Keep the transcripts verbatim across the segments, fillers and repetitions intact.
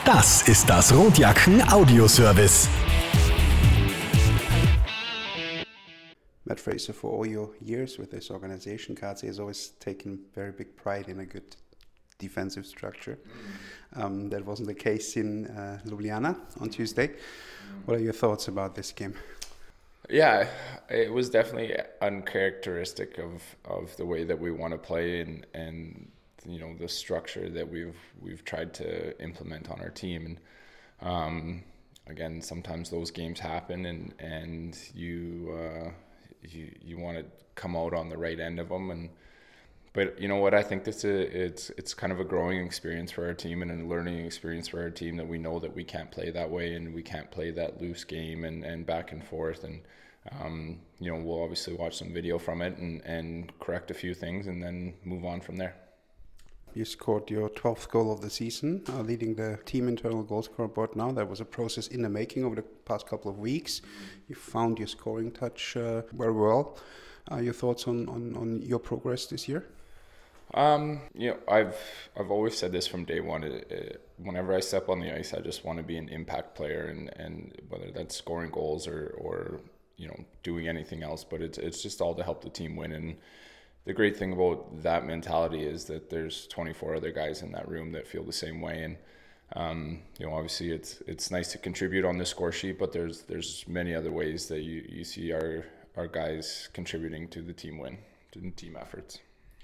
Das ist das Rotjacken Audioservice. Matt Fraser, for all your years with this organization, K A C has always taken very big pride in a good defensive structure. Mm. Um, that wasn't the case in uh, Ljubljana on Tuesday. Mm. What are your thoughts about this game? Yeah, it was definitely uncharacteristic of, of the way that we want to play and, and you know the structure that we've we've tried to implement on our team. And um, again, sometimes those games happen, and and you uh, you you want to come out on the right end of them. And but you know what, I think this is, it's it's kind of a growing experience for our team and a learning experience for our team, that we know that we can't play that way and we can't play that loose game and, and back and forth. And um, you know, we'll obviously watch some video from it and, and correct a few things and then move on from there. You scored your twelfth goal of the season, uh, leading the team internal goal scorer board now. That was a process in the making over the past couple of weeks. You found your scoring touch uh, very well. Uh, your thoughts on, on, on your progress this year? Um, you know, I've I've always said this from day one. It, it, whenever I step on the ice, I just want to be an impact player, and, and whether that's scoring goals or, or you know doing anything else. But it's it's just all to help the team win. And the great thing about that mentality is that there's twenty-four other guys in that room that feel the same way. And um, you know, obviously, it's it's nice to contribute on the score sheet, but there's there's many other ways that you, you see our our guys contributing to the team win, to the team efforts.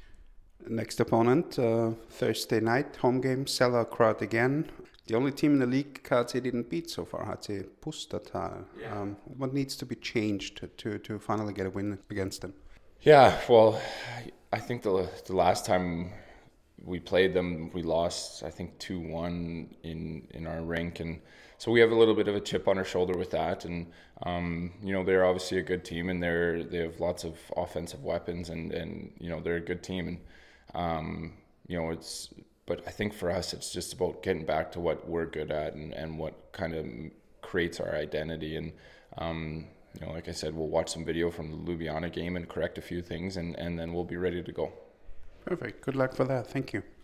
Next opponent, uh, Thursday night, home game, sellout crowd again. The only team in the league K A C didn't beat so far, H C Pustertal. Yeah. Um, what needs to be changed to, to, to finally get a win against them? Yeah, well, I think the the last time we played them, we lost, I think, two one in, in our rink. And so we have a little bit of a chip on our shoulder with that. And, um, you know, they're obviously a good team, and they're they have lots of offensive weapons, and, and you know, they're a good team. And Um, you know, it's, but I think for us, it's just about getting back to what we're good at and, and what kind of creates our identity. And, um, you know, like I said, we'll watch some video from the Ljubljana game and correct a few things, and, and then we'll be ready to go. Perfect. Good luck for that. Thank you.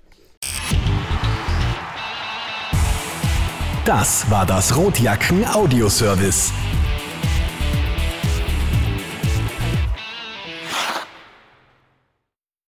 Das war das Rotjacken Audioservice.